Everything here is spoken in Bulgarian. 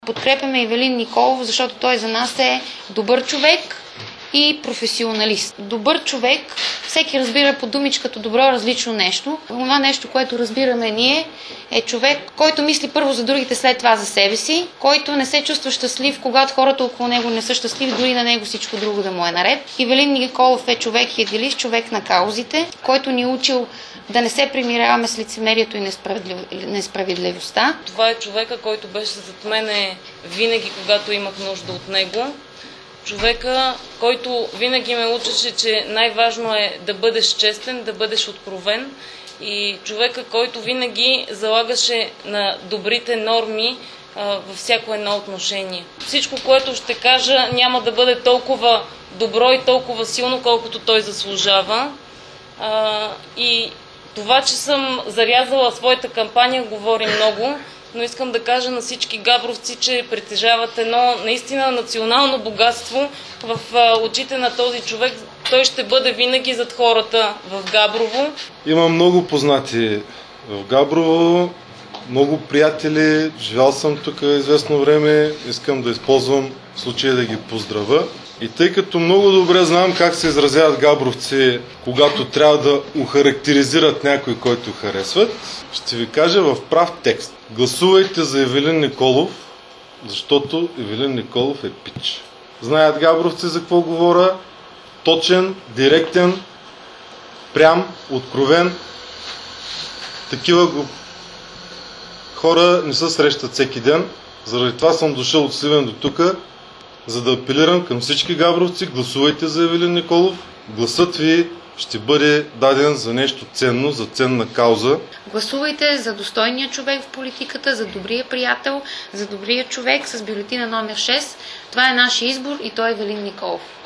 Подкрепяме Ивелин Николов, защото той за нас е добър човек и професионалист. Добър човек, всеки разбира по думичката добро различно нещо. Това нещо, което разбираме ние, е човек, който мисли първо за другите, след това за себе си, който не се чувства щастлив, когато хората около него не са щастливи, дори на него всичко друго да му е наред. Ивелин Николов е човек идеалист, човек на каузите, който ни е учил да не се примиряваме с лицемерието и несправедливостта. Това е човека, който беше зад мене винаги, когато имах нужда от него. Човека, който винаги ме учеше, че най-важно е да бъдеш честен, да бъдеш откровен, и човека, който винаги залагаше на добрите норми във всяко едно отношение. Всичко, което ще кажа, няма да бъде толкова добро и толкова силно, колкото той заслужава. И това, че съм зарязала своята кампания, говори много, но искам да кажа на всички габровци, че притежават едно наистина национално богатство в очите на този човек. Той ще бъде винаги зад хората в Габрово. Имам много познати в Габрово, много приятели, живял съм тук известно време, искам да използвам случая да ги поздравя. И тъй като много добре знам как се изразяват габровци, когато трябва да охарактеризират някой, който харесват, ще ви кажа в прав текст. Гласувайте за Ивелин Николов, защото Ивелин Николов е пич. Знаят габровци за какво говоря. Точен, директен, прям, откровен. Такива хора не се срещат всеки ден. Заради това съм дошъл от Сливен до тук, за да апелирам към всички габровци. Гласувайте за Ивелин Николов. Гласът ви ще бъде даден за нещо ценно, за ценна кауза. Гласувайте за достойния човек в политиката, за добрия приятел, за добрия човек с бюлетина номер 6. Това е нашия избор и той е Ивелин Николов.